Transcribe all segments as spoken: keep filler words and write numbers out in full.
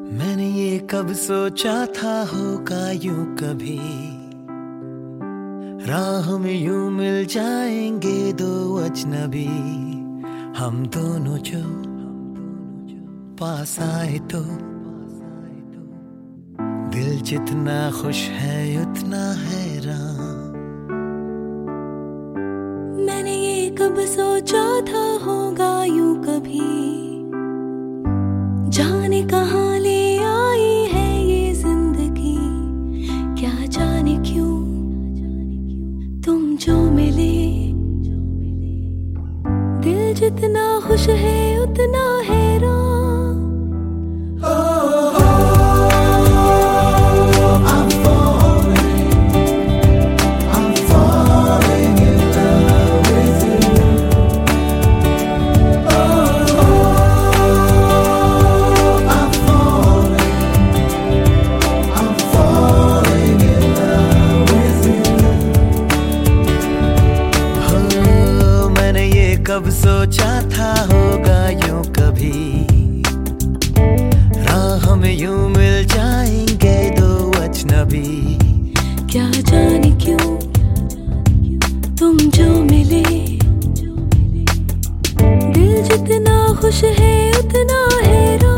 मैंने ये कब सोचा था होगा यूं कभी, राह में यूं मिल जाएंगे दो अजनबी। हम दोनों जो पास आए तो दिल जितना खुश है उतना हैरान। मैंने ये कब सोचा था होगा यूं कभी, जाने कहाँ ले आई है ये जिंदगी। क्या जाने क्यों तुम जो मिले, दिल जितना खुश है उतना हैरान। कब सोचा था होगा यूं कभी, राह में यूं मिल जाएंगे दो अजनबी। क्या जाने क्यों तुम जो मिले, दिल जितना खुश है उतना हैरान।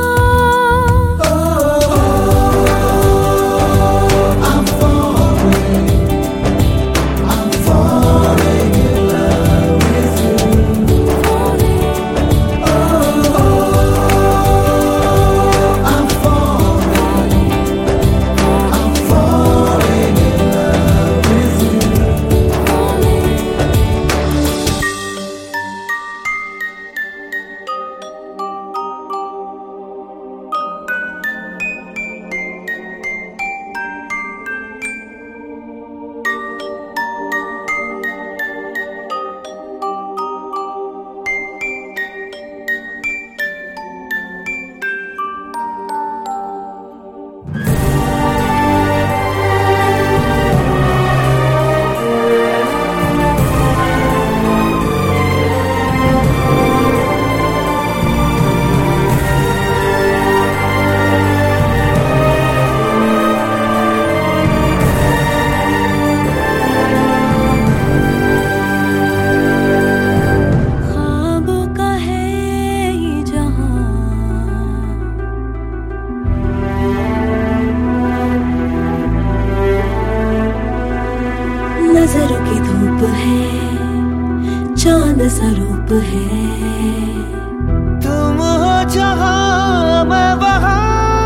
नजरों की धूप है, चांद सा रूप है। तुम हो जहां मैं वहां,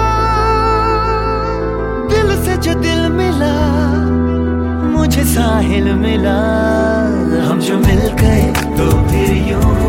दिल से जो दिल मिला मुझे साहिल मिला। हम जो मिल गए तो फिर यूं